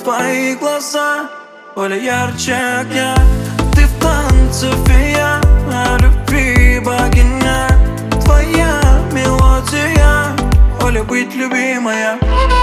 твои глаза, Оля, ярче огня. Ты в танце фея, о любви богиня. Твоя мелодия, Оля, быть любимая.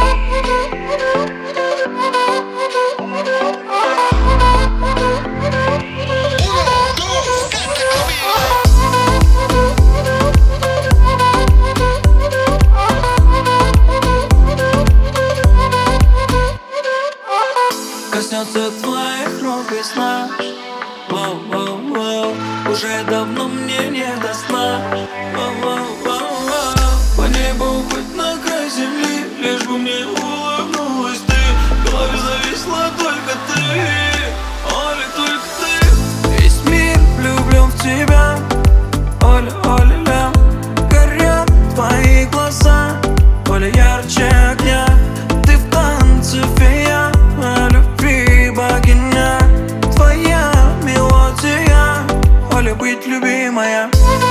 Коснется твоих рук весна. Воу-воу-воу, уже давно мне не до сна. Воу-воу-воу, по небу хоть на край земли, лишь бы мне улыбнулась ты. В голове зависла только ты, Оля, только ты. Весь мир влюблен в тебя, Оля, Оля, ля. Горят твои глаза, Оля, ярче огня. Ты в танце фея, о любви богиня. Твоя мелодия, Оля, быть любимая.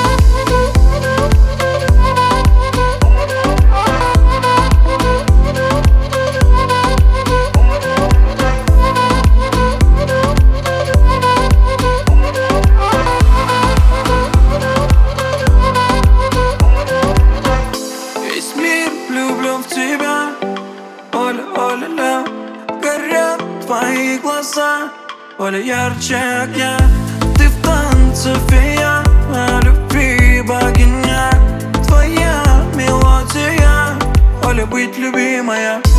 Весь мир влюблен в тебя, Оля, Оля, ля. Горят твои глаза, Оля, ярче огня. Ты в танце фея, о любви богиня. Твоя мелодия, Оля, быть любимая.